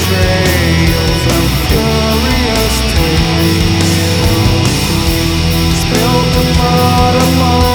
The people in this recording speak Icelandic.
trails of furious tales. Spilled the blood along